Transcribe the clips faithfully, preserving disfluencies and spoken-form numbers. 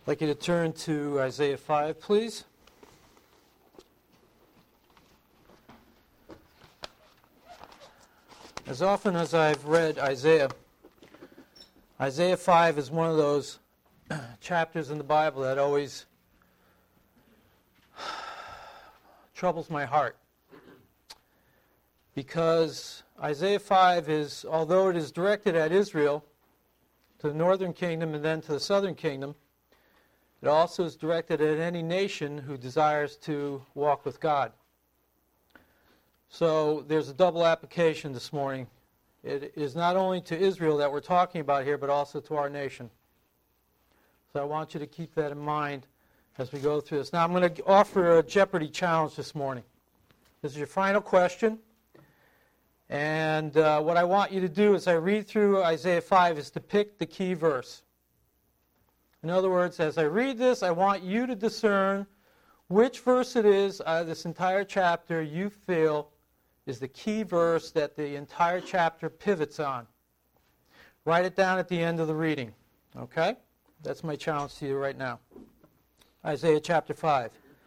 I'd like you to turn to Isaiah five, please. As often as I've read Isaiah, Isaiah five is one of those chapters in the Bible that always troubles my heart. Because Isaiah five is, although it is directed at Israel, to the northern kingdom and then to the southern kingdom, it also is directed at any nation who desires to walk with God. So there's a double application this morning. It is not only to Israel that we're talking about here, but also to our nation. So I want you to keep that in mind as we go through this. Now I'm going to offer a Jeopardy challenge this morning. This is your final question. And uh, what I want you to do as I read through Isaiah five is to pick the key verse. In other words, as I read this, I want you to discern which verse it is out of this entire chapter you feel is the key verse that the entire chapter pivots on. Write it down at the end of the reading. Okay? That's my challenge to you right now. Isaiah chapter five.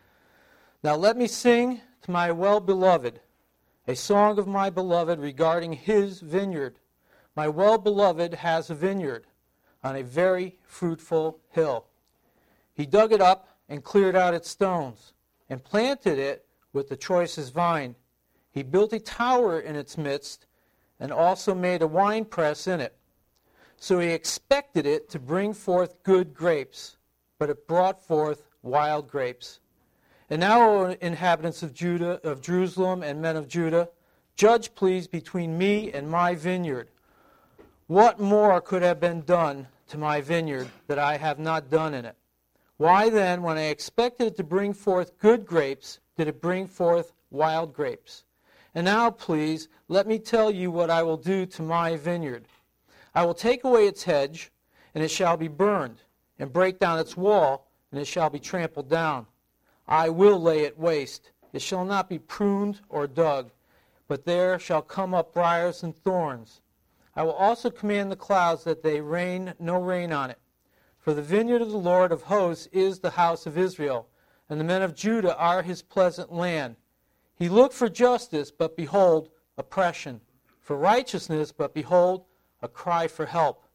Now let me sing to my well-beloved a song of my beloved regarding his vineyard. My well-beloved has a vineyard on a very fruitful hill. He dug it up and cleared out its stones, and planted it with the choicest vine. He built a tower in its midst, and also made a winepress in it. So he expected it to bring forth good grapes, but it brought forth wild grapes. And now, O inhabitants of Judah, of Jerusalem and men of Judah, judge please between me and my vineyard. What more could have been done to my vineyard that I have not done in it? Why then, when I expected it to bring forth good grapes, did it bring forth wild grapes? And now, please, let me tell you what I will do to my vineyard. I will take away its hedge, and it shall be burned, and break down its wall, and it shall be trampled down. I will lay it waste. It shall not be pruned or dug, but there shall come up briars and thorns. I will also command the clouds that they rain no rain on it. For the vineyard of the Lord of hosts is the house of Israel, and the men of Judah are his pleasant land. He looked for justice, but behold, oppression. For righteousness, but behold, a cry for help.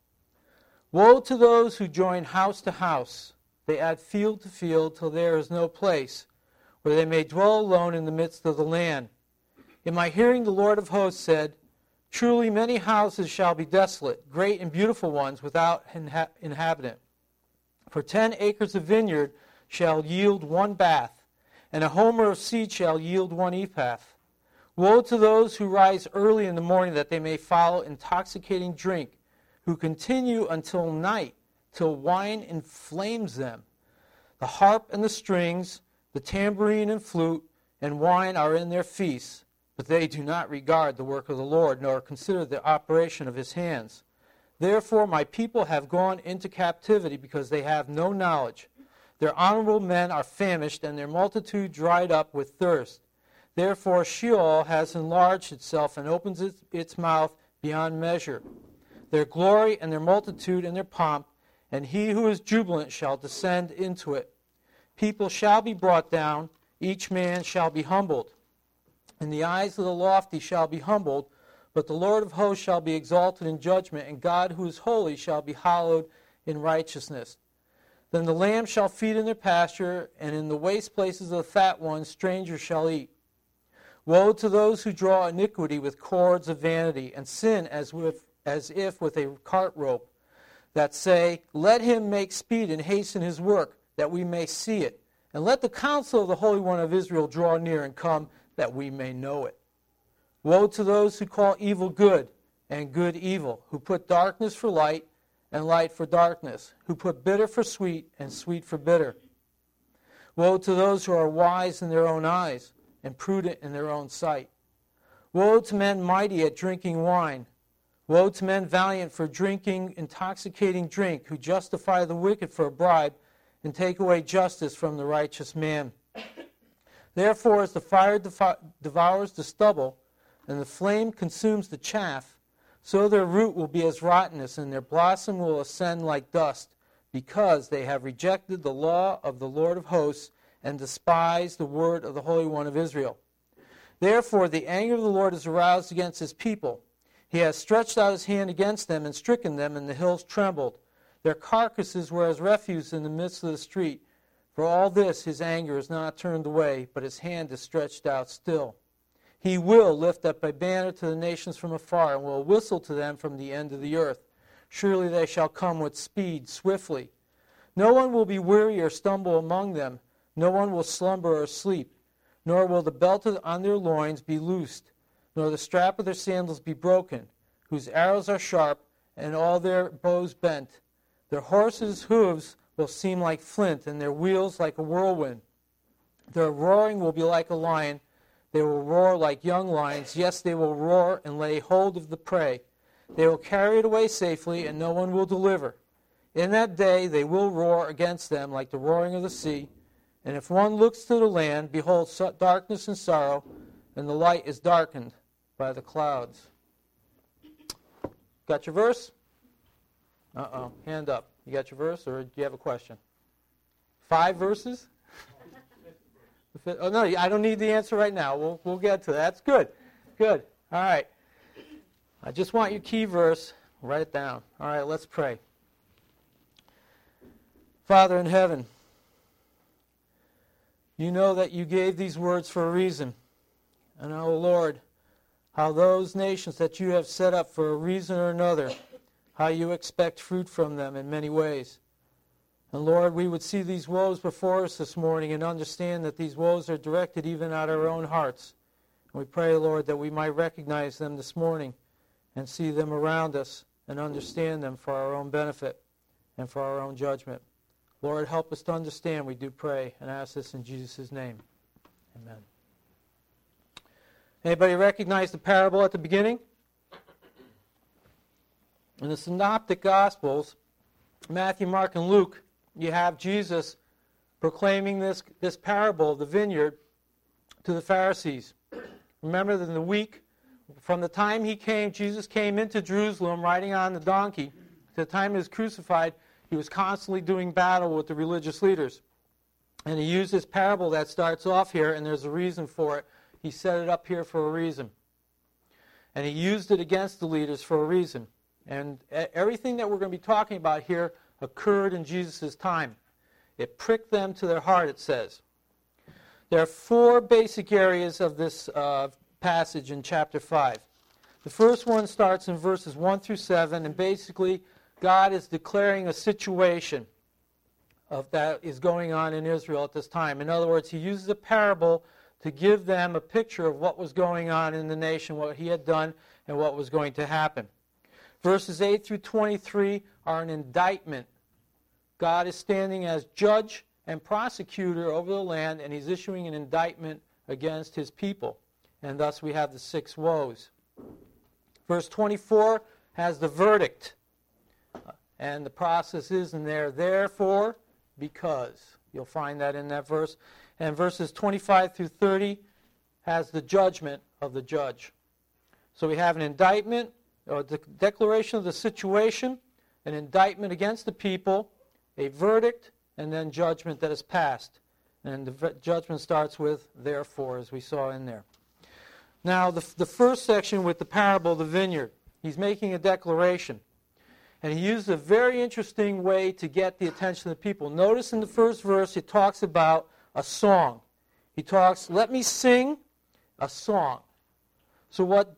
Woe to those who join house to house. They add field to field till there is no place where they may dwell alone in the midst of the land. In my hearing the Lord of hosts said, truly many houses shall be desolate, great and beautiful ones without inha- inhabitant. For ten acres of vineyard shall yield one bath, and a homer of seed shall yield one ephah. Woe to those who rise early in the morning that they may follow intoxicating drink, who continue until night, till wine inflames them. The harp and the strings, the tambourine and flute, and wine are in their feasts, but they do not regard the work of the Lord, nor consider the operation of his hands. Therefore my people have gone into captivity, because they have no knowledge. Their honorable men are famished, and their multitude dried up with thirst. Therefore Sheol has enlarged itself, and opens its, its mouth beyond measure. Their glory and their multitude and their pomp, and he who is jubilant shall descend into it. People shall be brought down, each man shall be humbled. In the eyes of the lofty shall be humbled, but the Lord of hosts shall be exalted in judgment, and God who is holy shall be hallowed in righteousness. Then the lambs shall feed in their pasture, and in the waste places of the fat ones strangers shall eat. Woe to those who draw iniquity with cords of vanity, and sin as, with, as if with a cart rope, that say, let him make speed and hasten his work, that we may see it. And let the counsel of the Holy One of Israel draw near and come, that we may know it. Woe to those who call evil good, and good evil, who put darkness for light, and light for darkness, who put bitter for sweet, and sweet for bitter. Woe to those who are wise in their own eyes, and prudent in their own sight. Woe to men mighty at drinking wine. Woe to men valiant for drinking intoxicating drink, who justify the wicked for a bribe, and take away justice from the righteous man. Therefore, as the fire devours the stubble, and the flame consumes the chaff, so their root will be as rottenness, and their blossom will ascend like dust. because they have rejected the law of the Lord of hosts and despised the word of the Holy One of Israel. Therefore the anger of the Lord is aroused against his people. He has stretched out his hand against them and stricken them, and the hills trembled. Their carcasses were as refuse in the midst of the street. For all this his anger is not turned away, but his hand is stretched out still. He will lift up a banner to the nations from afar, and will whistle to them from the end of the earth. Surely they shall come with speed, swiftly. No one will be weary or stumble among them. No one will slumber or sleep. Nor will the belt on their loins be loosed, nor the strap of their sandals be broken, whose arrows are sharp, and all their bows bent. Their horses' hooves will seem like flint, and their wheels like a whirlwind. Their roaring will be like a lion. They will roar like young lions. Yes, they will roar and lay hold of the prey. They will carry it away safely, and no one will deliver. In that day they will roar against them like the roaring of the sea. And if one looks to the land, behold, darkness and sorrow, and the light is darkened by the clouds. Got your verse? Uh-oh, hand up. You got your verse, or do you have a question? Five verses? Oh, no, I don't need the answer right now. We'll, we'll get to that. That's good. Good. All right. I just want your key verse. Write it down. All right, let's pray. Father in heaven, you know that you gave these words for a reason. And, oh Lord, how those nations that you have set up for a reason or another, how you expect fruit from them in many ways. And Lord, we would see these woes before us this morning and understand that these woes are directed even at our own hearts. And we pray, Lord, that we might recognize them this morning and see them around us and understand them for our own benefit and for our own judgment. Lord, help us to understand, we do pray, and ask this in Jesus' name. Amen. Anybody recognize the parable at the beginning? In the Synoptic Gospels, Matthew, Mark, and Luke, you have Jesus proclaiming this, this parable of the vineyard to the Pharisees. Remember that in the week, from the time he came, Jesus came into Jerusalem riding on the donkey, to the time he was crucified, he was constantly doing battle with the religious leaders. And he used this parable that starts off here, and there's a reason for it. He set it up here for a reason. And he used it against the leaders for a reason. And everything that we're going to be talking about here occurred in Jesus' time. It pricked them to their heart, it says. There are four basic areas of this uh, passage in chapter five. The first one starts in verses one through seven, and basically God is declaring a situation of that is going on in Israel at this time. In other words, he uses a parable to give them a picture of what was going on in the nation, what he had done, and what was going to happen. Verses eight through twenty-three are an indictment. God is standing as judge and prosecutor over the land, and he's issuing an indictment against his people. And thus we have the six woes. Verse twenty-four has the verdict. And the process is in there, therefore, because. You'll find that in that verse. And verses twenty-five through thirty has the judgment of the judge. So we have an indictment, or the declaration of the situation, an indictment against the people, a verdict, and then judgment that is passed. And the judgment starts with therefore, as we saw in there. Now, the, the first section with the parable of the vineyard, he's making a declaration. And he used a very interesting way to get the attention of the people. Notice in the first verse, he talks about a song. He talks, let me sing a song. So what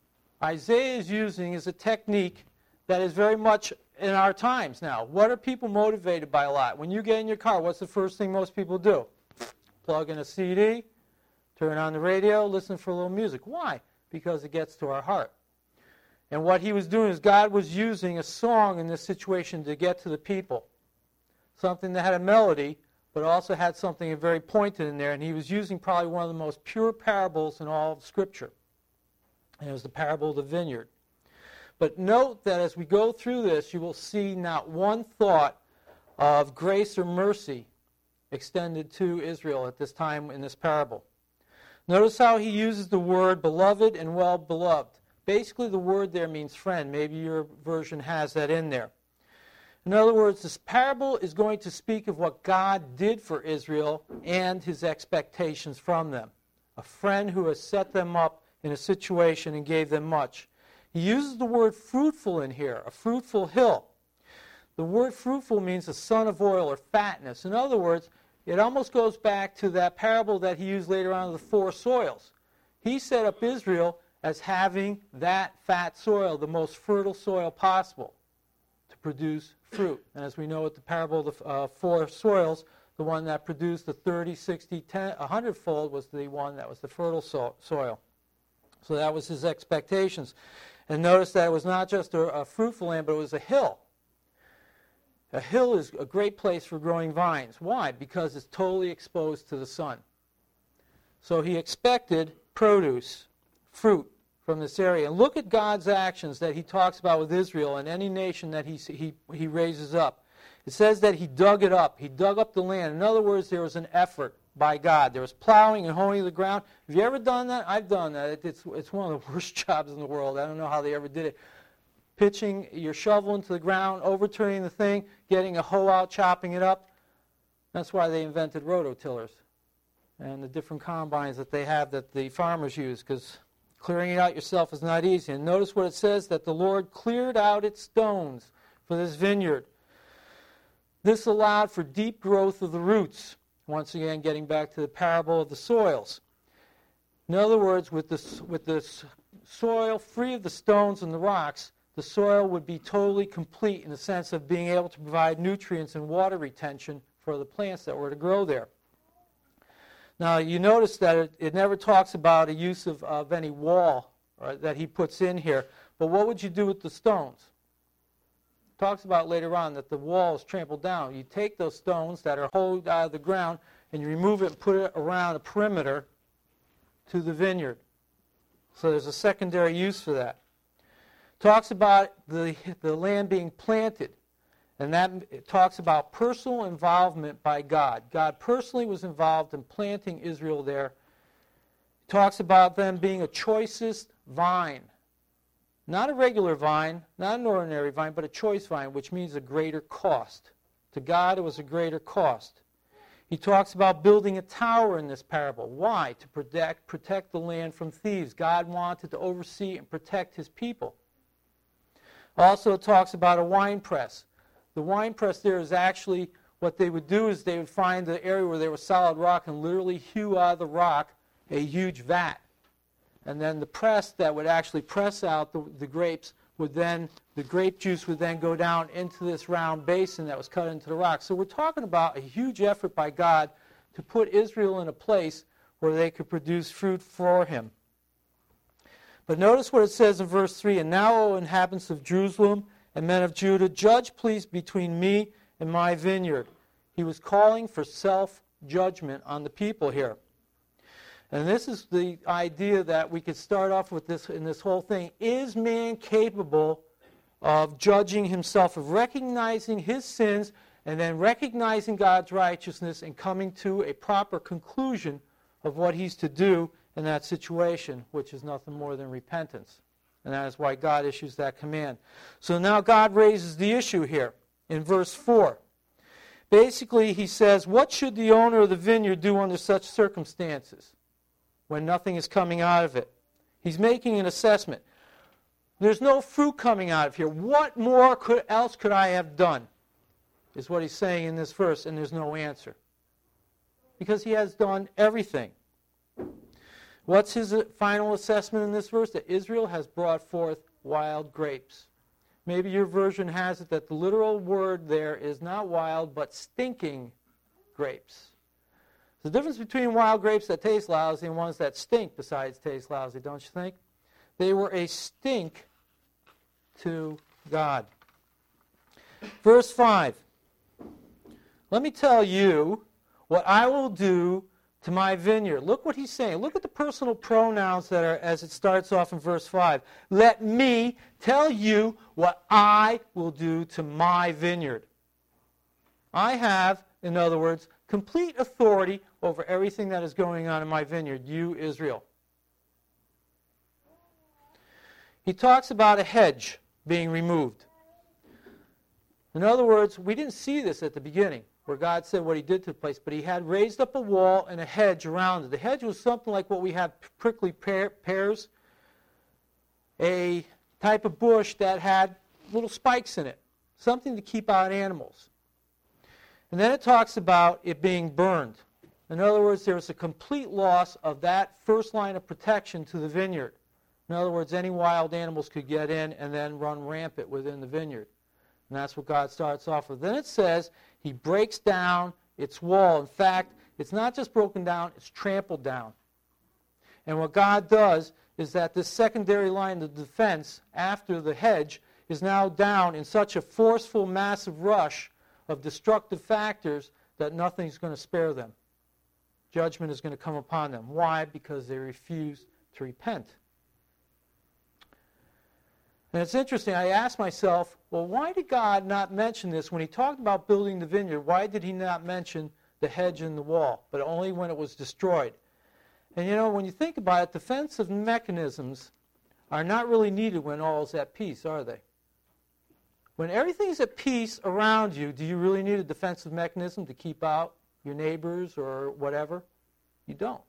Isaiah is using is a technique that is very much in our times now. What are people motivated by a lot? When you get in your car, what's the first thing most people do? Plug in a C D, turn on the radio, listen for a little music. Why? Because it gets to our heart. And what he was doing is God was using a song in this situation to get to the people. Something that had a melody, but also had something very pointed in there. And he was using probably one of the most pure parables in all of Scripture. And it was the parable of the vineyard. But note that as we go through this, you will see not one thought of grace or mercy extended to Israel at this time in this parable. Notice how he uses the word beloved and well-beloved. Basically, the word there means friend. Maybe your version has that in there. In other words, this parable is going to speak of what God did for Israel and his expectations from them. A friend who has set them up in a situation and gave them much. He uses the word fruitful in here, a fruitful hill. The word fruitful means a son of oil or fatness. In other words, it almost goes back to that parable that he used later on of the four soils. He set up Israel as having that fat soil, the most fertile soil possible, to produce fruit. And as we know with the parable of the uh, four soils, the one that produced the thirty, sixty, ten, one hundred fold was the one that was the fertile so- soil. So that was his expectations. And notice that it was not just a, a fruitful land, but it was a hill. A hill is a great place for growing vines. Why? Because it's totally exposed to the sun. So he expected produce, fruit from this area. And look at God's actions that he talks about with Israel and any nation that he, he, he raises up. It says that he dug it up. He dug up the land. In other words, there was an effort by God. There was plowing and hoeing the ground. Have you ever done that? I've done that. It, it's, it's one of the worst jobs in the world. I don't know how they ever did it. Pitching your shovel into the ground, overturning the thing, getting a hoe out, chopping it up. That's why they invented rototillers and the different combines that they have that the farmers use, because clearing it out yourself is not easy. And notice what it says, that the Lord cleared out its stones for this vineyard. This allowed for deep growth of the roots. Once again, getting back to the parable of the soils. In other words, with the, with the soil free of the stones and the rocks, the soil would be totally complete in the sense of being able to provide nutrients and water retention for the plants that were to grow there. Now, you notice that it, it never talks about a use of, of any wall right, that he puts in here. But what would you do with the stones? It talks about later on that the wall is trampled down. You take those stones that are hollowed out of the ground and you remove it and put it around a perimeter to the vineyard. So there's a secondary use for that. Talks about the, the land being planted, and that it talks about personal involvement by God. God personally was involved in planting Israel there. It talks about them being a choicest vine. Not a regular vine, not an ordinary vine, but a choice vine, which means a greater cost. To God, it was a greater cost. He talks about building a tower in this parable. Why? To protect, protect the land from thieves. God wanted to oversee and protect his people. Also, it talks about a wine press. The wine press there is actually, what they would do is they would find the area where there was solid rock and literally hew out of the rock a huge vat. And then the press that would actually press out the, the grapes would then, the grape juice would then go down into this round basin that was cut into the rock. So we're talking about a huge effort by God to put Israel in a place where they could produce fruit for him. But notice what it says in verse three, "And now, O inhabitants of Jerusalem and men of Judah, judge please between me and my vineyard." He was calling for self-judgment on the people here. And this is the idea that we could start off with this in this whole thing. Is man capable of judging himself, of recognizing his sins, and then recognizing God's righteousness and coming to a proper conclusion of what he's to do in that situation, which is nothing more than repentance. And that is why God issues that command. So now God raises the issue here in verse four. Basically, he says, what should the owner of the vineyard do under such circumstances when nothing is coming out of it? He's making an assessment. There's no fruit coming out of here. What more could, else could I have done? Is what he's saying in this verse, and there's no answer. Because he has done everything. What's his final assessment in this verse? That Israel has brought forth wild grapes. Maybe your version has it that the literal word there is not wild, but stinking grapes. There's a difference between wild grapes that taste lousy and ones that stink besides taste lousy, don't you think? They were a stink to God. Verse five. Let me tell you what I will do to my vineyard. Look what he's saying. Look at the personal pronouns that are as it starts off in verse five. Let me tell you what I will do to my vineyard. I have, in other words, complete authority over everything that is going on in my vineyard, you, Israel. He talks about a hedge being removed. In other words, we didn't see this at the beginning, where God said what he did to the place, but he had raised up a wall and a hedge around it. The hedge was something like what we have prickly pear, pears, a type of bush that had little spikes in it, something to keep out animals. And then it talks about it being burned. In other words, there was a complete loss of that first line of protection to the vineyard. In other words, any wild animals could get in and then run rampant within the vineyard. And that's what God starts off with. Then it says he breaks down its wall. In fact, it's not just broken down, it's trampled down. And what God does is that this secondary line of defense after the hedge is now down in such a forceful, massive rush of destructive factors that nothing's going to spare them. Judgment is going to come upon them. Why? Because they refuse to repent. And it's interesting, I asked myself, well, why did God not mention this when he talked about building the vineyard? Why did he not mention the hedge and the wall, but only when it was destroyed? And you know, when you think about it, defensive mechanisms are not really needed when all is at peace, are they? When everything's at peace around you, do you really need a defensive mechanism to keep out your neighbors or whatever? You don't.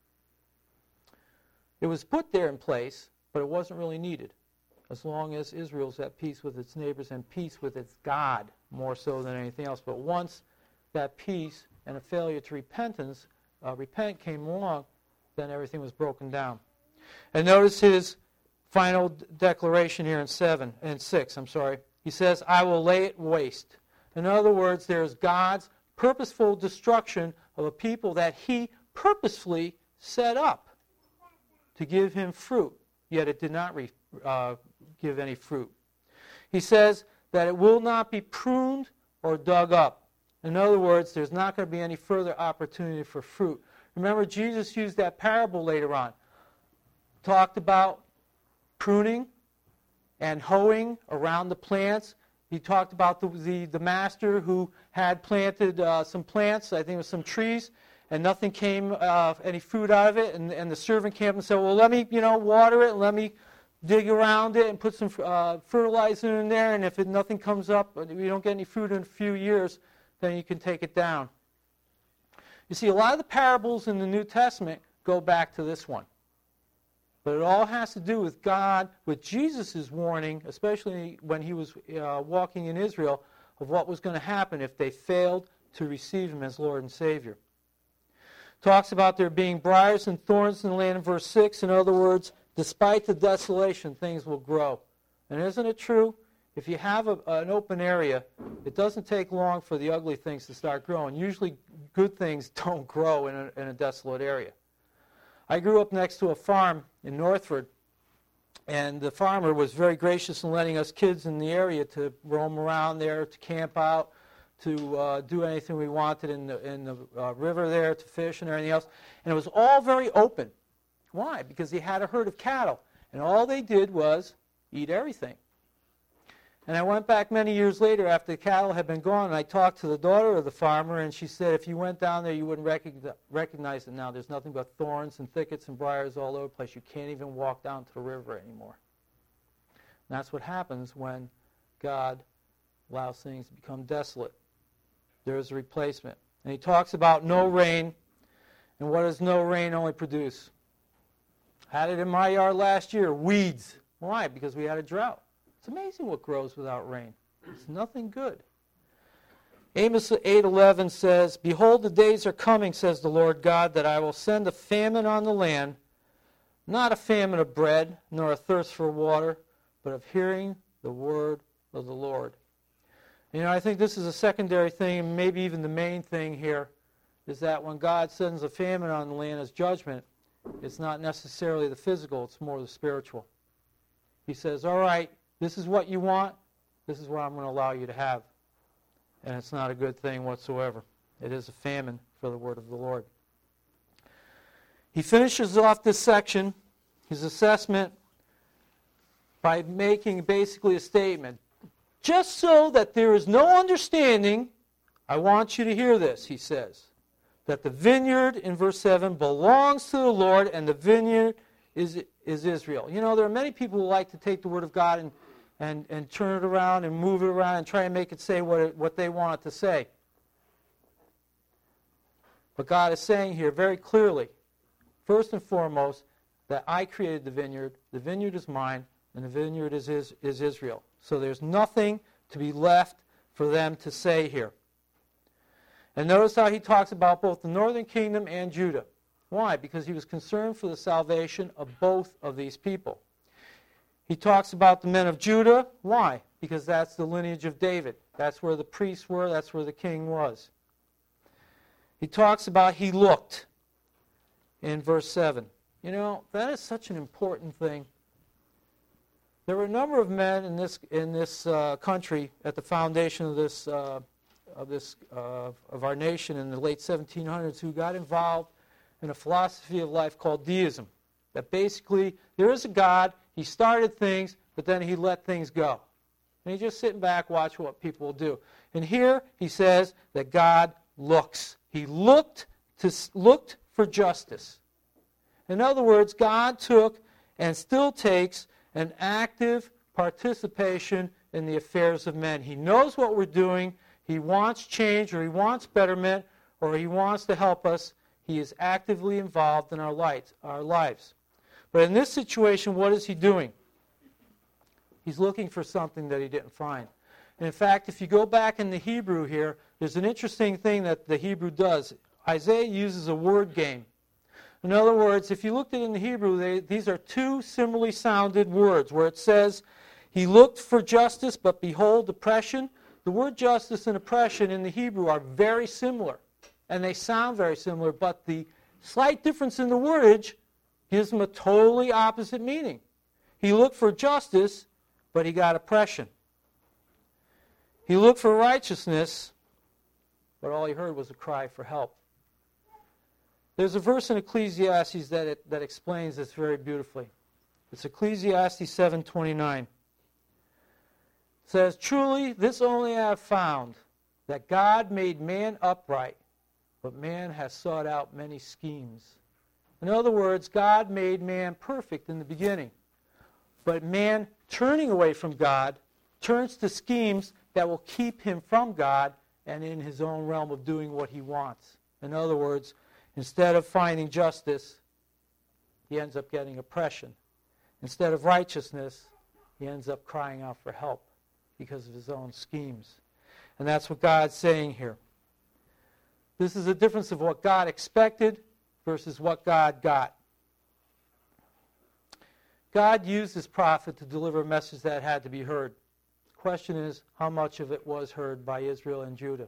It was put there in place, but it wasn't really needed, as long as Israel's at peace with its neighbors and peace with its God more so than anything else. But once that peace and a failure to repentance, uh, repent came along, then everything was broken down. And notice his final d- declaration here in seven and six. I'm sorry. He says, "I will lay it waste." In other words, there's God's purposeful destruction of a people that he purposefully set up to give him fruit, yet it did not re- uh, give any fruit. He says that it will not be pruned or dug up. In other words, there's not going to be any further opportunity for fruit. Remember, Jesus used that parable later on. Talked about pruning and hoeing around the plants. He talked about the the, the master who had planted uh, some plants, I think it was some trees, and nothing came, uh, any fruit out of it. And, and the servant came up and said, well, let me, you know, water it, and let me dig around it and put some uh, fertilizer in there, and if it, nothing comes up, if you don't get any fruit in a few years, then you can take it down. You see, a lot of the parables in the New Testament go back to this one. But it all has to do with God, with Jesus' warning, especially when he was uh, walking in Israel, of what was going to happen if they failed to receive him as Lord and Savior. Talks about there being briars and thorns in the land in verse six. In other words, despite the desolation, things will grow. And isn't it true? If you have a, an open area, it doesn't take long for the ugly things to start growing. Usually good things don't grow in a, in a desolate area. I grew up next to a farm in Northford, and the farmer was very gracious in letting us kids in the area to roam around there, to camp out, to uh, do anything we wanted in the, in the uh, river there, to fish and everything else. And it was all very open. Why? Because he had a herd of cattle, and all they did was eat everything. And I went back many years later after the cattle had been gone, and I talked to the daughter of the farmer, and she said, if you went down there, you wouldn't recognize, recognize it now. There's nothing but thorns and thickets and briars all over the place. You can't even walk down to the river anymore. And that's what happens when God allows things to become desolate. There is a replacement. And he talks about no rain, and what does no rain only produce? Had it in my yard last year, weeds. Why? Because we had a drought. It's amazing what grows without rain. It's nothing good. Amos eight eleven says, "Behold, the days are coming, says the Lord God, that I will send a famine on the land, not a famine of bread, nor a thirst for water, but of hearing the word of the Lord." You know, I think this is a secondary thing, and maybe even the main thing here, is that when God sends a famine on the land as judgment, it's not necessarily the physical, it's more the spiritual. He says, all right, this is what you want, this is what I'm going to allow you to have. And it's not a good thing whatsoever. It is a famine for the word of the Lord. He finishes off this section, his assessment, by making basically a statement. Just so that there is no understanding, I want you to hear this, he says. That the vineyard, in verse seven, belongs to the Lord, and the vineyard is, is Israel. You know, there are many people who like to take the word of God and and, and turn it around and move it around and try and make it say what, it, what they want it to say. But God is saying here very clearly, first and foremost, that I created the vineyard, the vineyard is mine, and the vineyard is, is, is Israel. So there's nothing to be left for them to say here. And notice how he talks about both the northern kingdom and Judah. Why? Because he was concerned for the salvation of both of these people. He talks about the men of Judah. Why? Because that's the lineage of David. That's where the priests were. That's where the king was. He talks about he looked in verse seven. You know, that is such an important thing. There were a number of men in this in this uh, country at the foundation of this uh, of this uh, of our nation in the late seventeen hundreds who got involved in a philosophy of life called deism. That basically there is a God. He started things, but then he let things go, and he's just sitting back, watch what people will do. And here he says that God looks. He looked to looked for justice. In other words, God took and still takes an active participation in the affairs of men. He knows what we're doing. He wants change, or he wants betterment, or he wants to help us. He is actively involved in our lives. Our lives. But in this situation, what is he doing? He's looking for something that he didn't find. And in fact, if you go back in the Hebrew here, there's an interesting thing that the Hebrew does. Isaiah uses a word game. In other words, if you looked at it in the Hebrew, they, these are two similarly sounded words, where it says, he looked for justice, but behold oppression. The word justice and oppression in the Hebrew are very similar, and they sound very similar, but the slight difference in the wordage gives them a totally opposite meaning. He looked for justice, but he got oppression. He looked for righteousness, but all he heard was a cry for help. There's a verse in Ecclesiastes that it, that explains this very beautifully. It's Ecclesiastes seven twenty-nine. It says, truly, this only I have found, that God made man upright, but man has sought out many schemes. In other words, God made man perfect in the beginning, but man, turning away from God, turns to schemes that will keep him from God and in his own realm of doing what he wants. In other words, instead of finding justice, he ends up getting oppression. Instead of righteousness, he ends up crying out for help because of his own schemes. And that's what God's saying here. This is the difference of what God expected versus what God got. God used his prophet to deliver a message that had to be heard. The question is, how much of it was heard by Israel and Judah?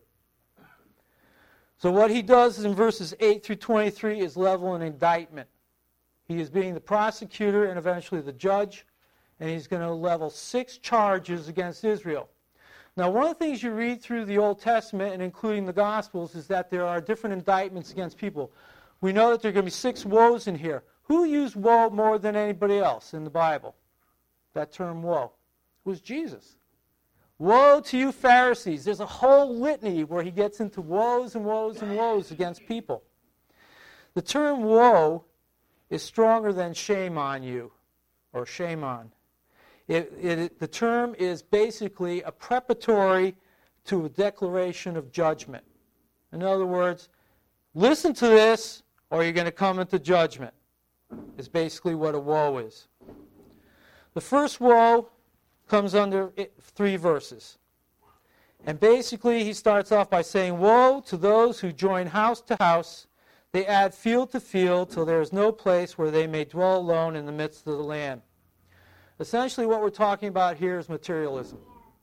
So what he does in verses eight through twenty-three is level an indictment. He is being the prosecutor and eventually the judge, and he's going to level six charges against Israel. Now, one of the things you read through the Old Testament, and including the Gospels, is that there are different indictments against people. We know that there are going to be six woes in here. Who used woe more than anybody else in the Bible? That term woe. It was Jesus. Woe to you Pharisees. There's a whole litany where he gets into woes and woes and woes against people. The term woe is stronger than shame on you, or shame on. It, it, the term is basically a preparatory to a declaration of judgment. In other words, listen to this or you're going to come into judgment, is basically what a woe is. The first woe comes under three verses. And basically he starts off by saying, woe to those who join house to house. They add field to field till there is no place where they may dwell alone in the midst of the land. Essentially what we're talking about here is materialism.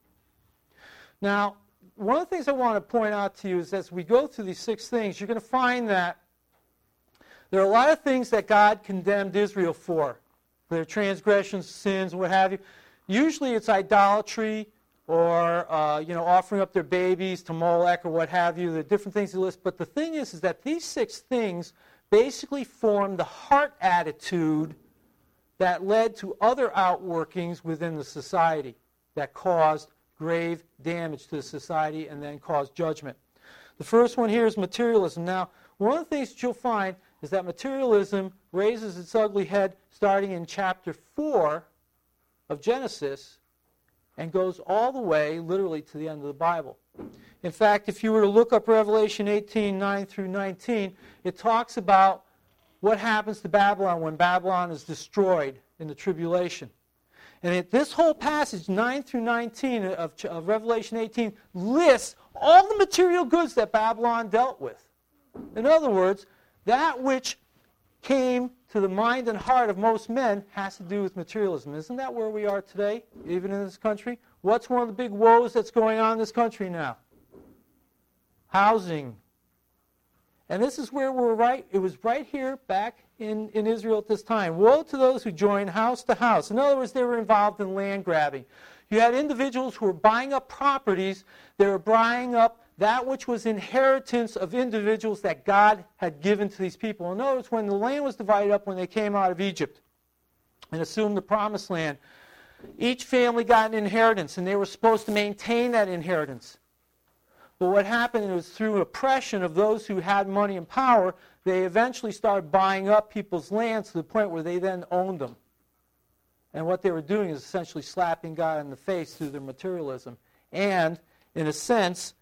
Now, one of the things I want to point out to you is as we go through these six things, you're going to find that there are a lot of things that God condemned Israel for. Their transgressions, sins, what have you. Usually it's idolatry or uh, you know, offering up their babies to Molech or what have you. There are different things to list. But the thing is, is that these six things basically form the heart attitude that led to other outworkings within the society that caused grave damage to the society and then caused judgment. The first one here is materialism. Now, one of the things that you'll find is that materialism raises its ugly head starting in chapter four of Genesis and goes all the way, literally, to the end of the Bible. In fact, if you were to look up Revelation eighteen, nine through nineteen, it talks about what happens to Babylon when Babylon is destroyed in the tribulation. And it, this whole passage, nine through nineteen of, of Revelation eighteen, lists all the material goods that Babylon dealt with. In other words, that which came to the mind and heart of most men has to do with materialism. Isn't that where we are today, even in this country? What's one of the big woes that's going on in this country now? Housing. And this is where we're right. It was right here back in, in Israel at this time. Woe to those who join house to house. In other words, they were involved in land grabbing. You had individuals who were buying up properties. They were buying up that which was inheritance of individuals that God had given to these people. In other words, when the land was divided up when they came out of Egypt and assumed the promised land, each family got an inheritance, and they were supposed to maintain that inheritance. But what happened was through oppression of those who had money and power, they eventually started buying up people's lands to the point where they then owned them. And what they were doing is essentially slapping God in the face through their materialism. And, in a sense,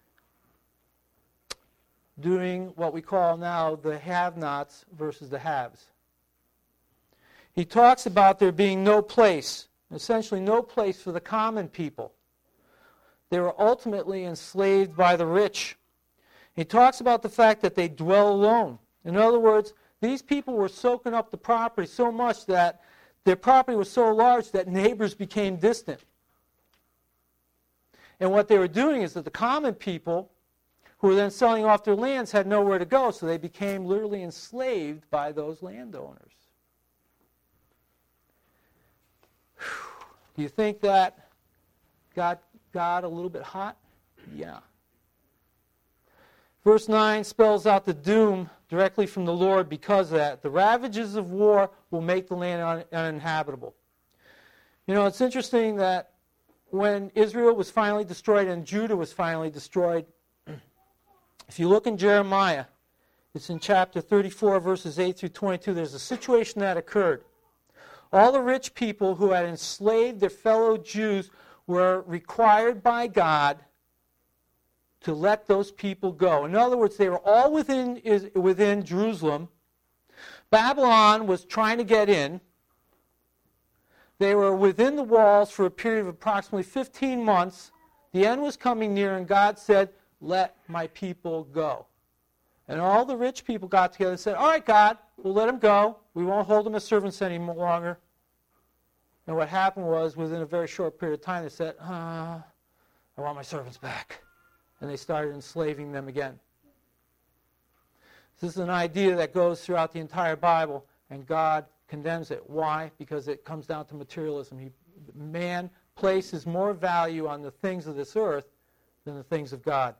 doing what we call now the have-nots versus the haves. He talks about there being no place, essentially no place for the common people. They were ultimately enslaved by the rich. He talks about the fact that they dwell alone. In other words, these people were soaking up the property so much that their property was so large that neighbors became distant. And what they were doing is that the common people, who were then selling off their lands, had nowhere to go, so they became literally enslaved by those landowners. Whew. Do you think that got God a little bit hot? Yeah. Verse nine spells out the doom directly from the Lord because of that. The ravages of war will make the land un- uninhabitable. You know, it's interesting that when Israel was finally destroyed and Judah was finally destroyed, if you look in Jeremiah, it's in chapter thirty-four, verses eight through twenty-two, there's a situation that occurred. All the rich people who had enslaved their fellow Jews were required by God to let those people go. In other words, they were all within, within Jerusalem. Babylon was trying to get in. They were within the walls for a period of approximately fifteen months. The end was coming near, and God said, "Let my people go." And all the rich people got together and said, "All right, God, we'll let them go. We won't hold them as servants any longer." And what happened was, within a very short period of time, they said, ah, I want my servants back. And they started enslaving them again. This is an idea that goes throughout the entire Bible, and God condemns it. Why? Because it comes down to materialism. He, man places more value on the things of this earth than the things of God.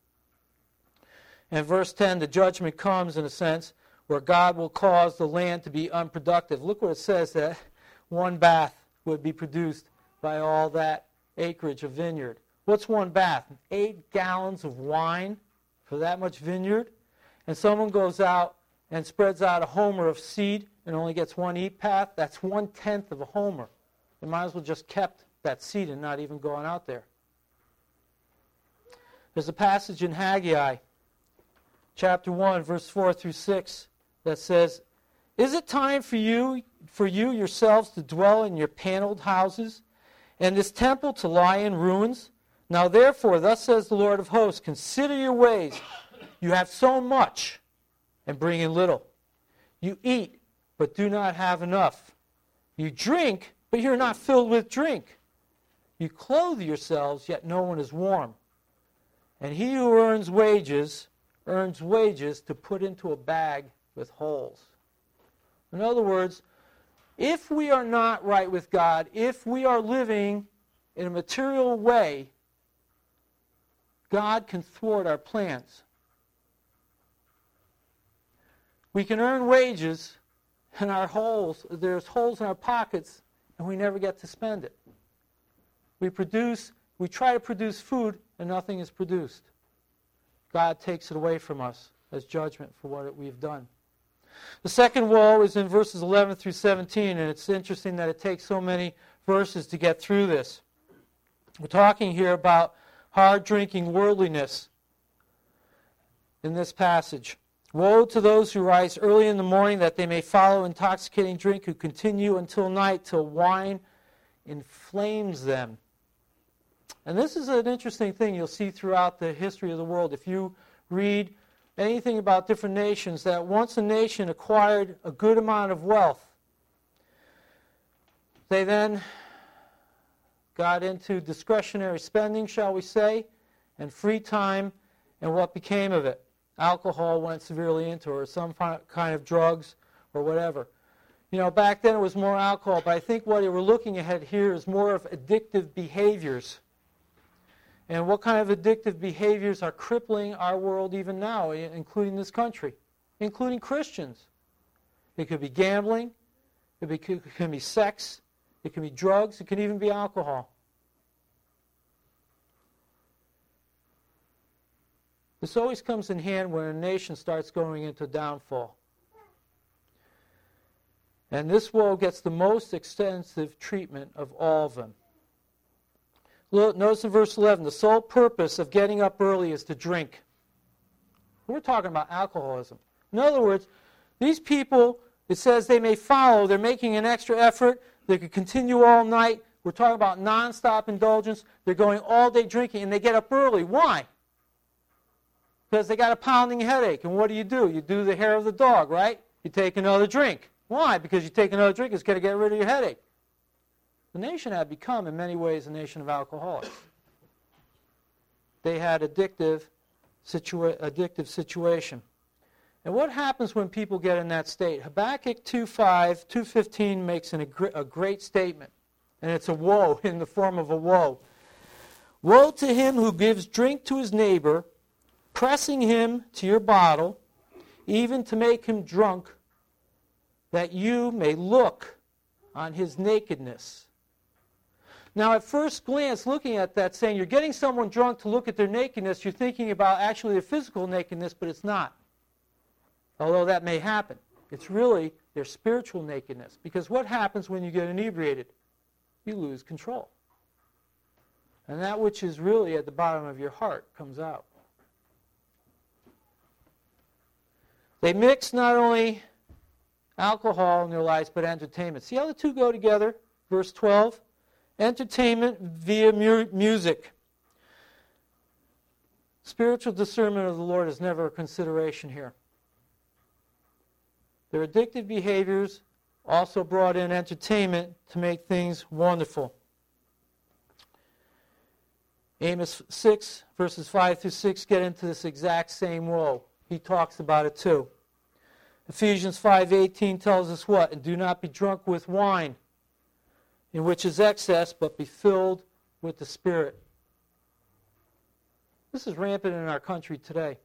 And verse ten, the judgment comes, in a sense, where God will cause the land to be unproductive. Look what it says, that one bath would be produced by all that acreage of vineyard. What's one bath? Eight gallons of wine for that much vineyard? And someone goes out and spreads out a homer of seed and only gets one epath? That's one-tenth of a homer. They might as well just kept that seed and not even gone out there. There's a passage in Haggai, chapter one, verse four through six, that says, "Is it time for you, for you yourselves to dwell in your paneled houses, and this temple to lie in ruins? Now therefore, thus says the Lord of hosts, consider your ways. You have so much, and bring in little. You eat, but do not have enough. You drink, but you're not filled with drink. You clothe yourselves, yet no one is warm. And he who earns wages, earns wages to put into a bag with holes." In other words, if we are not right with God, if we are living in a material way, God can thwart our plans. We can earn wages, and our holes, there's holes in our pockets, and we never get to spend it. We produce, we try to produce food, and nothing is produced. God takes it away from us as judgment for what we've done. The second woe is in verses eleven through seventeen, and it's interesting that it takes so many verses to get through this. We're talking here about hard drinking worldliness in this passage. Woe to those who rise early in the morning that they may follow intoxicating drink, who continue until night till wine inflames them. And this is an interesting thing you'll see throughout the history of the world. If you read anything about different nations, that once a nation acquired a good amount of wealth, they then got into discretionary spending, shall we say, and free time, and what became of it? Alcohol went severely into it, or some kind of drugs, or whatever. You know, back then it was more alcohol, but I think what we're looking at here is more of addictive behaviors. And what kind of addictive behaviors are crippling our world even now, including this country, including Christians? It could be gambling, it, be, it can be sex, it can be drugs, it can even be alcohol. This always comes in hand when a nation starts going into downfall. And this woe gets the most extensive treatment of all of them. Notice in verse eleven, the sole purpose of getting up early is to drink. We're talking about alcoholism. In other words, these people, it says they may follow, they're making an extra effort, they could continue all night. We're talking about nonstop indulgence. They're going all day drinking, and they get up early. Why? Because they got a pounding headache. And what do you do? You do the hair of the dog, right? You take another drink. Why? Because you take another drink, it's going to get rid of your headache. The nation had become, in many ways, a nation of alcoholics. They had addictive, situa- addictive situation. And what happens when people get in that state? Habakkuk two five, two fifteen makes an, a great statement. And it's a woe in the form of a woe. Woe to him who gives drink to his neighbor, pressing him to your bottle, even to make him drunk, that you may look on his nakedness. Now, at first glance, looking at that, saying you're getting someone drunk to look at their nakedness, you're thinking about actually their physical nakedness, but it's not. Although that may happen. It's really their spiritual nakedness. Because what happens when you get inebriated? You lose control. And that which is really at the bottom of your heart comes out. They mix not only alcohol in their lives, but entertainment. See how the two go together? Verse twelve. Entertainment via mu- music. Spiritual discernment of the Lord is never a consideration here. Their addictive behaviors also brought in entertainment to make things wonderful. Amos six, verses five through six get into this exact same woe. He talks about it too. Ephesians five eighteen tells us what? And do not be drunk with wine, in which is excess, but be filled with the Spirit. This is rampant in our country today,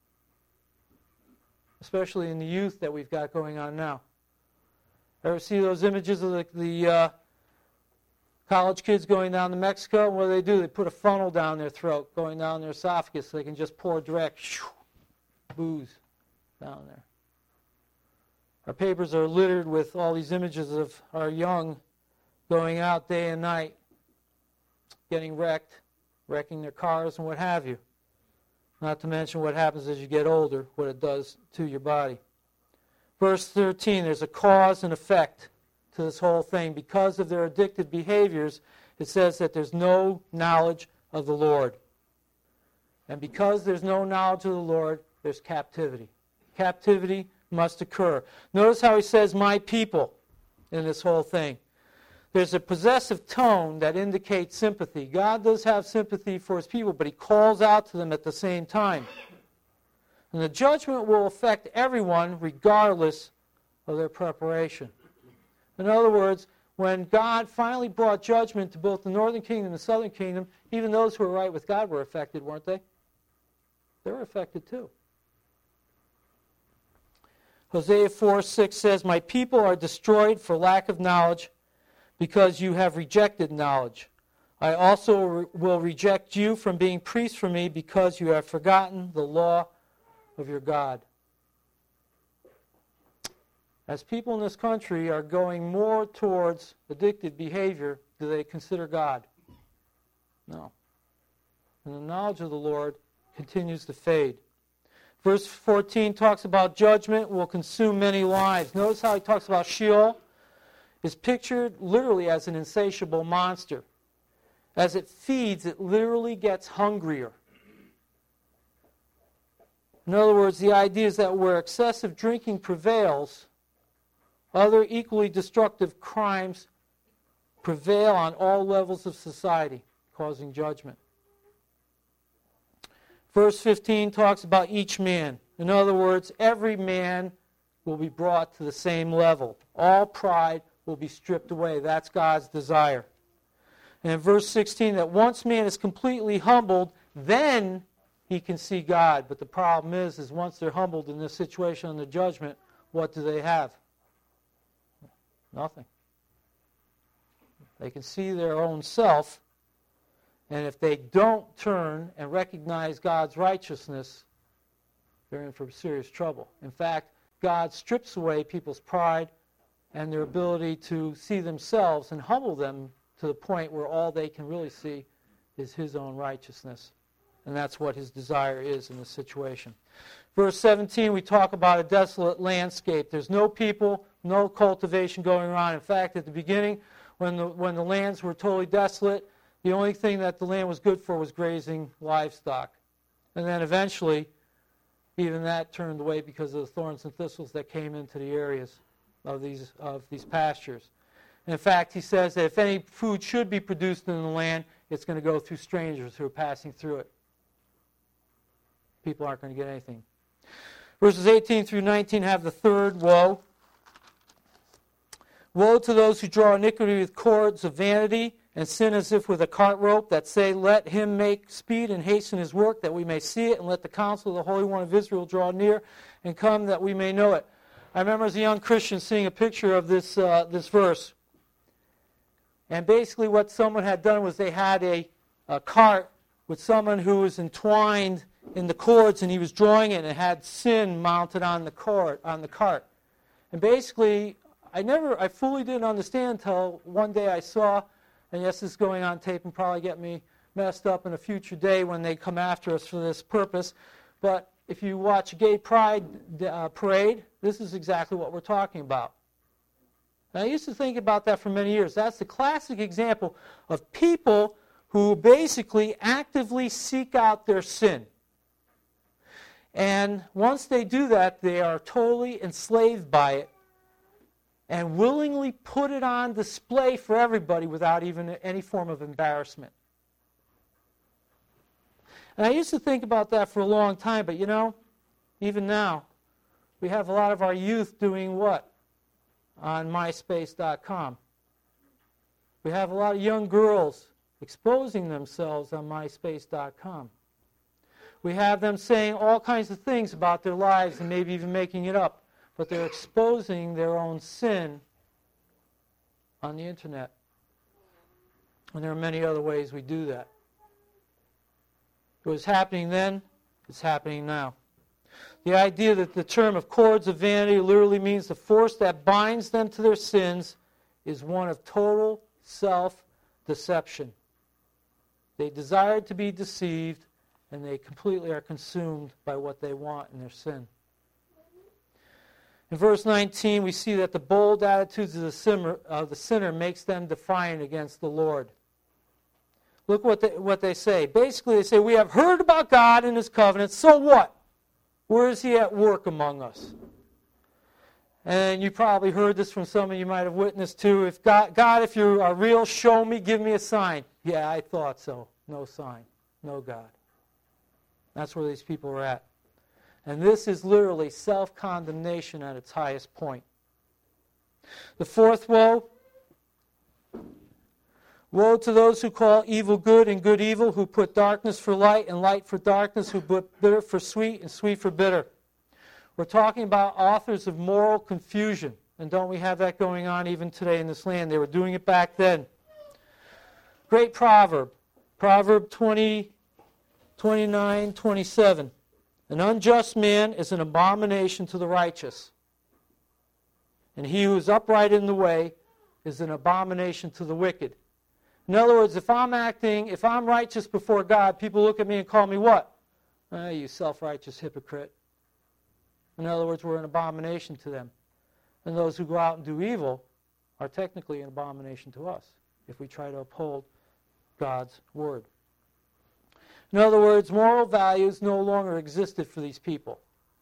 especially in the youth that we've got going on now. Ever see those images of the, the uh, college kids going down to Mexico? What do they do? They put a funnel down their throat, going down their esophagus, so they can just pour direct shoo, booze down there. Our papers are littered with all these images of our young going out day and night, getting wrecked, wrecking their cars and what have you. Not to mention what happens as you get older, what it does to your body. Verse thirteen, there's a cause and effect to this whole thing. Because of their addictive behaviors, it says that there's no knowledge of the Lord. And because there's no knowledge of the Lord, there's captivity. Captivity must occur. Notice how he says, my people, in this whole thing. There's a possessive tone that indicates sympathy. God does have sympathy for his people, but he calls out to them at the same time. And the judgment will affect everyone regardless of their preparation. In other words, when God finally brought judgment to both the northern kingdom and the southern kingdom, even those who were right with God were affected, weren't they? They were affected too. Hosea four six says, my people are destroyed for lack of knowledge, because you have rejected knowledge. I also re- will reject you from being priests for me, because you have forgotten the law of your God. As people in this country are going more towards addictive behavior, do they consider God? No. And the knowledge of the Lord continues to fade. Verse fourteen talks about judgment will consume many lives. Notice how he talks about Sheol. It's pictured literally as an insatiable monster. As it feeds, it literally gets hungrier. In other words, the idea is that where excessive drinking prevails, other equally destructive crimes prevail on all levels of society, causing judgment. Verse fifteen talks about each man. In other words, every man will be brought to the same level. All pride will be stripped away. That's God's desire. And in verse sixteen, that once man is completely humbled, then he can see God. But the problem is, is once they're humbled in this situation under judgment, what do they have? Nothing. They can see their own self, and if they don't turn and recognize God's righteousness, they're in for serious trouble. In fact, God strips away people's pride and their ability to see themselves and humble them to the point where all they can really see is His own righteousness. And that's what His desire is in this situation. Verse seventeen, we talk about a desolate landscape. There's no people, no cultivation going on. In fact, at the beginning, when the, when the lands were totally desolate, the only thing that the land was good for was grazing livestock. And then eventually, even that turned away because of the thorns and thistles that came into the areas of these, of these pastures. And in fact, he says that if any food should be produced in the land, it's going to go through strangers who are passing through it. People aren't going to get anything. Verses eighteen through nineteen have the third woe. Woe to those who draw iniquity with cords of vanity, and sin as if with a cart rope, that say, let him make speed and hasten his work, that we may see it, and let the counsel of the Holy One of Israel draw near, and come that we may know it. I remember as a young Christian seeing a picture of this, uh, this verse. And basically what someone had done was they had a, a cart with someone who was entwined in the cords, and he was drawing it, and it had sin mounted on the cord, on the cart. And basically, I never, I fully didn't understand until one day I saw, and yes, this is going on tape and probably get me messed up in a future day when they come after us for this purpose, but if you watch a gay pride uh, parade, this is exactly what we're talking about. And I used to think about that for many years. That's the classic example of people who basically actively seek out their sin. And once they do that, they are totally enslaved by it and willingly put it on display for everybody without even any form of embarrassment. And I used to think about that for a long time, but you know, even now, we have a lot of our youth doing what? On MySpace dot com. We have a lot of young girls exposing themselves on MySpace dot com. We have them saying all kinds of things about their lives and maybe even making it up, but they're exposing their own sin on the internet. And there are many other ways we do that. It was happening then, it's happening now. The idea that the term of cords of vanity literally means the force that binds them to their sins is one of total self-deception. They desire to be deceived, and they completely are consumed by what they want in their sin. In verse nineteen, we see that the bold attitudes of the sinner, of the sinner makes them defiant against the Lord. Look what they, what they say. Basically, they say, we have heard about God and His covenant, so what? Where is He at work among us? And you probably heard this from some of you might have witnessed too. If God, God, if you are real, show me, give me a sign. Yeah, I thought so. No sign. No God. That's where these people are at. And this is literally self-condemnation at its highest point. The fourth woe, woe to those who call evil good and good evil, who put darkness for light and light for darkness, who put bitter for sweet and sweet for bitter. We're talking about authors of moral confusion. And don't we have that going on even today in this land? They were doing it back then. Great proverb. Proverb twenty, twenty-nine, twenty-seven. An unjust man is an abomination to the righteous, and he who is upright in the way is an abomination to the wicked. In other words, if I'm acting, if I'm righteous before God, people look at me and call me what? Oh, you self-righteous hypocrite. In other words, we're an abomination to them. And those who go out and do evil are technically an abomination to us if we try to uphold God's word. In other words, moral values no longer existed for these people.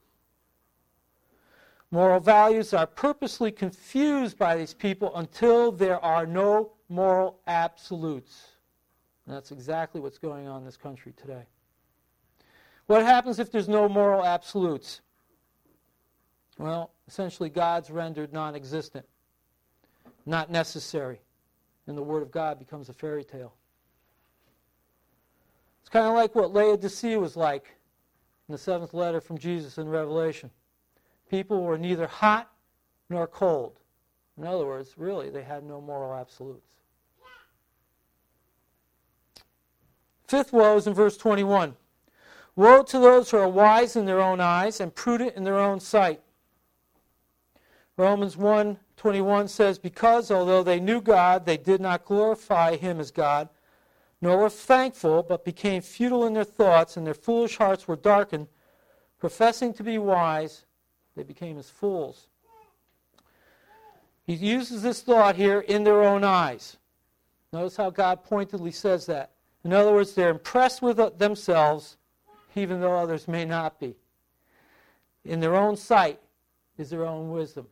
Moral values are purposely confused by these people until there are no moral absolutes. And that's exactly what's going on in this country today. What happens if there's no moral absolutes? Well, essentially God's rendered non-existent, not necessary, and the Word of God becomes a fairy tale. It's kind of like what Laodicea was like in the seventh letter from Jesus in Revelation. People were neither hot nor cold. In other words, really, they had no moral absolutes. Fifth woe is in verse twenty-one. Woe to those who are wise in their own eyes and prudent in their own sight. Romans one twenty-one says, because although they knew God, they did not glorify him as God, nor were thankful, but became futile in their thoughts, and their foolish hearts were darkened. Professing to be wise, they became as fools. He uses this thought here, in their own eyes. Notice how God pointedly says that. In other words, they're impressed with themselves, even though others may not be. In their own sight is their own wisdom.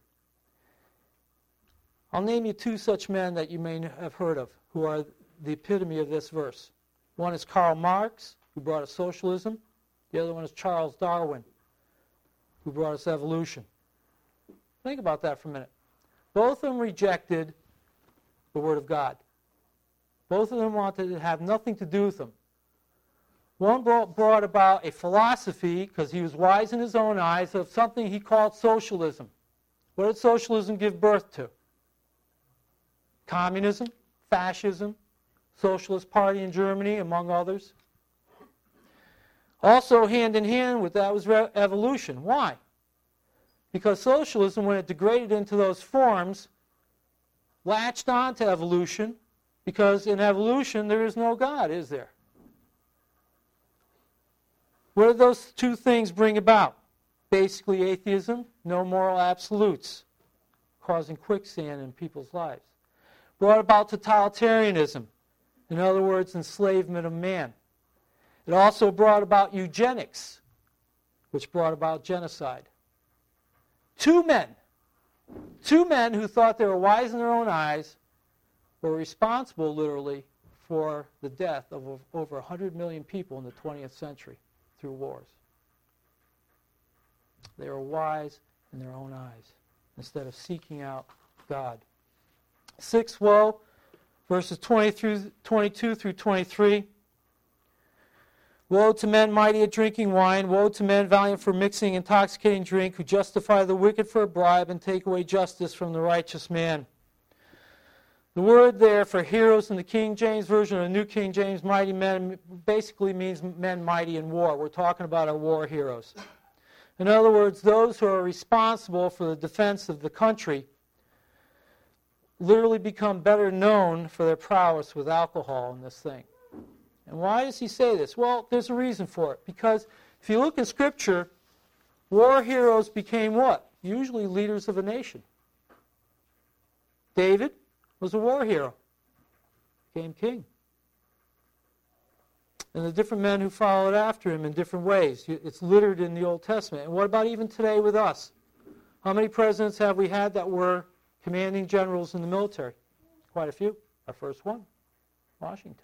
I'll name you two such men that you may have heard of, who are the epitome of this verse. One is Karl Marx, who brought us socialism. The other one is Charles Darwin, who brought us evolution. Think about that for a minute. Both of them rejected the Word of God. Both of them wanted to have nothing to do with them. One brought, brought about a philosophy, because he was wise in his own eyes, of something he called socialism. What did socialism give birth to? Communism, fascism, Socialist Party in Germany, among others. Also, hand in hand with that was re- evolution. Why? Because socialism, when it degraded into those forms, latched on to evolution, because in evolution there is no God, is there? What did those two things bring about? Basically atheism, no moral absolutes, causing quicksand in people's lives. Brought about totalitarianism, in other words, enslavement of man. It also brought about eugenics, which brought about genocide. Two men, two men who thought they were wise in their own eyes, were responsible, literally, for the death of over one hundred million people in the twentieth century through wars. They were wise in their own eyes instead of seeking out God. Sixth woe, verses twenty through twenty-two through twenty-three. Woe to men mighty at drinking wine. Woe to men valiant for mixing intoxicating drink, who justify the wicked for a bribe and take away justice from the righteous man. The word there for heroes in the King James Version or the New King James, mighty men, basically means men mighty in war. We're talking about our war heroes. In other words, those who are responsible for the defense of the country literally become better known for their prowess with alcohol in this thing. And why does he say this? Well, there's a reason for it. Because if you look in Scripture, war heroes became what? Usually leaders of a nation. David was a war hero. Became king. And the different men who followed after him in different ways. It's littered in the Old Testament. And what about even today with us? How many presidents have we had that were commanding generals in the military? Quite a few. Our first one, Washington.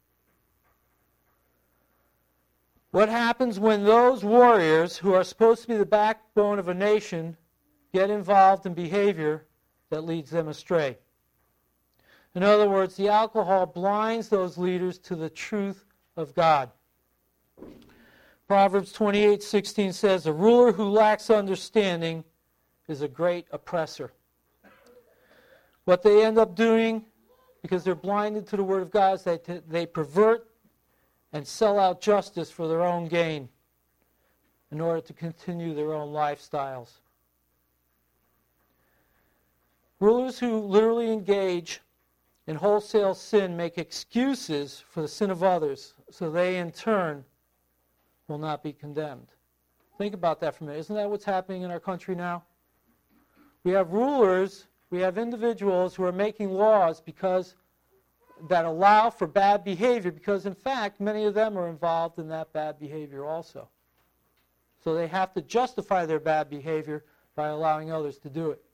What happens when those warriors, who are supposed to be the backbone of a nation, get involved in behavior that leads them astray? In other words, the alcohol blinds those leaders to the truth of God. Proverbs twenty-eight sixteen says, "A ruler who lacks understanding is a great oppressor." What they end up doing, because they're blinded to the Word of God, is that they, they pervert and sell out justice for their own gain in order to continue their own lifestyles. Rulers who literally engage in wholesale sin make excuses for the sin of others, so they in turn will not be condemned. Think about that for a minute. Isn't that what's happening in our country now? We have rulers, we have individuals who are making laws because that allow for bad behavior, because in fact many of them are involved in that bad behavior also. So they have to justify their bad behavior by allowing others to do it.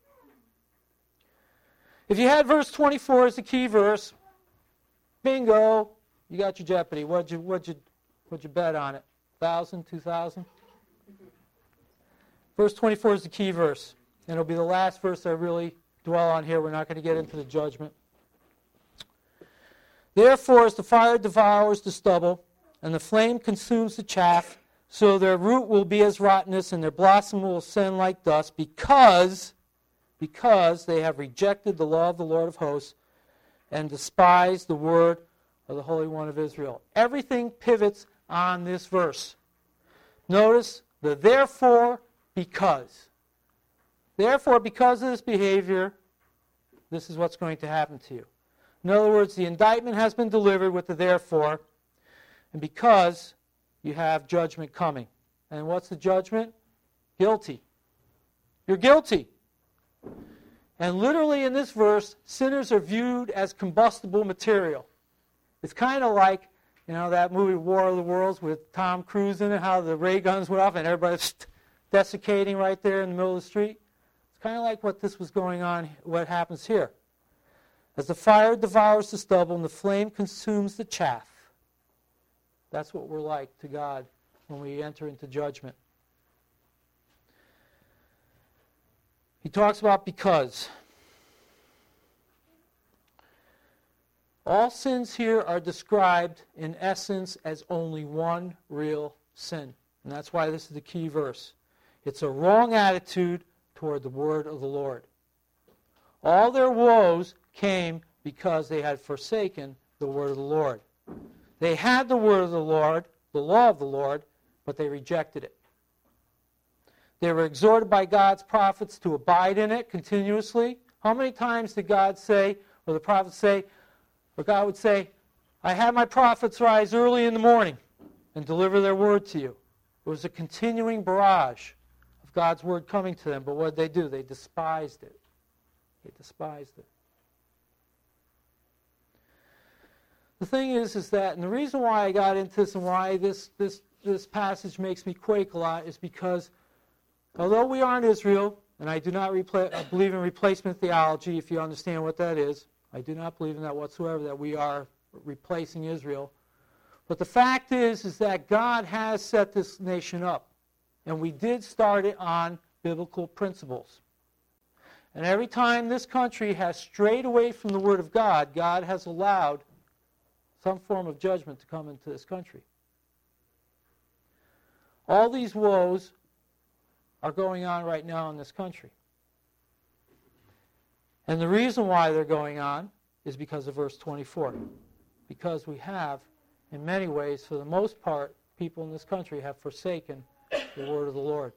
If you had verse twenty-four as the key verse, bingo, you got your Jeopardy. What'd you, what'd you, what'd you bet on it? Thousand, two thousand? Verse twenty-four is the key verse, and it'll be the last verse I really dwell on here. We're not going to get into the judgment. Therefore, as the fire devours the stubble, and the flame consumes the chaff, so their root will be as rottenness, and their blossom will ascend like dust, because, because they have rejected the law of the Lord of hosts, and despised the word of the Holy One of Israel. Everything pivots on this verse. Notice the therefore, because. Therefore, because of this behavior, this is what's going to happen to you. In other words, the indictment has been delivered with the therefore, and because you have judgment coming. And what's the judgment? Guilty. You're guilty. And literally in this verse, sinners are viewed as combustible material. It's kind of like, you know, that movie War of the Worlds with Tom Cruise in it, how the ray guns went off and everybody's desiccating right there in the middle of the street. It's kind of like what this was going on, what happens here. As the fire devours the stubble and the flame consumes the chaff, that's what we're like to God when we enter into judgment. He talks about because. All sins here are described in essence as only one real sin. And that's why this is the key verse. It's a wrong attitude toward the word of the Lord. All their woes came because they had forsaken the word of the Lord. They had the word of the Lord, the law of the Lord, but they rejected it. They were exhorted by God's prophets to abide in it continuously. How many times did God say, or the prophets say, or God would say, I had my prophets rise early in the morning and deliver their word to you. It was a continuing barrage of God's word coming to them, but what did they do? They despised it. They despised it. The thing is, is that, and the reason why I got into this and why this, this, this passage makes me quake a lot is because although we aren't Israel, and I do not repla- I believe in replacement theology, if you understand what that is, I do not believe in that whatsoever, that we are replacing Israel. But the fact is, is that God has set this nation up, and we did start it on biblical principles. And every time this country has strayed away from the Word of God, God has allowed some form of judgment to come into this country. All these woes are going on right now in this country. And the reason why they're going on is because of verse twenty-four. Because we have, in many ways, for the most part, people in this country have forsaken the word of the Lord.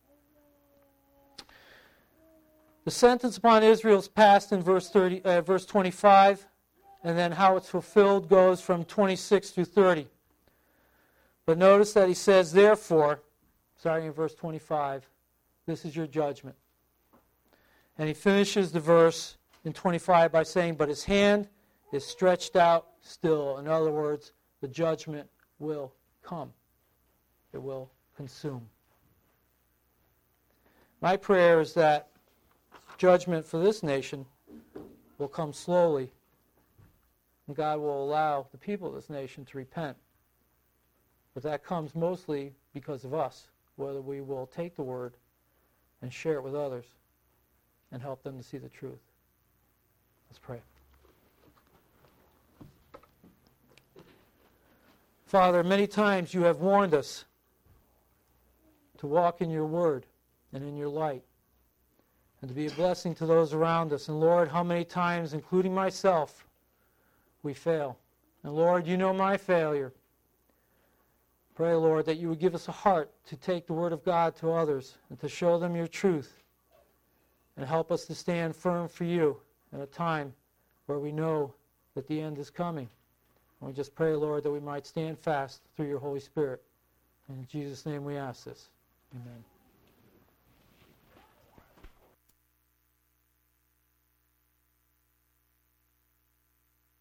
The sentence upon Israel is passed in verse thirty, uh, verse twenty-five, and then how it's fulfilled goes from twenty-six through thirty. But notice that he says, therefore, starting in verse twenty-five, this is your judgment. And he finishes the verse in twenty-five by saying, but his hand is stretched out still. In other words, the judgment will come. It will consume. My prayer is that judgment for this nation will come slowly, and God will allow the people of this nation to repent. But that comes mostly because of us, whether we will take the word and share it with others and help them to see the truth. Let's pray. Father, many times you have warned us to walk in your word and in your light and to be a blessing to those around us. And Lord, how many times, including myself, we fail. And Lord, you know my failure. Pray, Lord, that you would give us a heart to take the word of God to others and to show them your truth and help us to stand firm for you in a time where we know that the end is coming. And we just pray, Lord, that we might stand fast through your Holy Spirit. And in Jesus' name we ask this. Amen.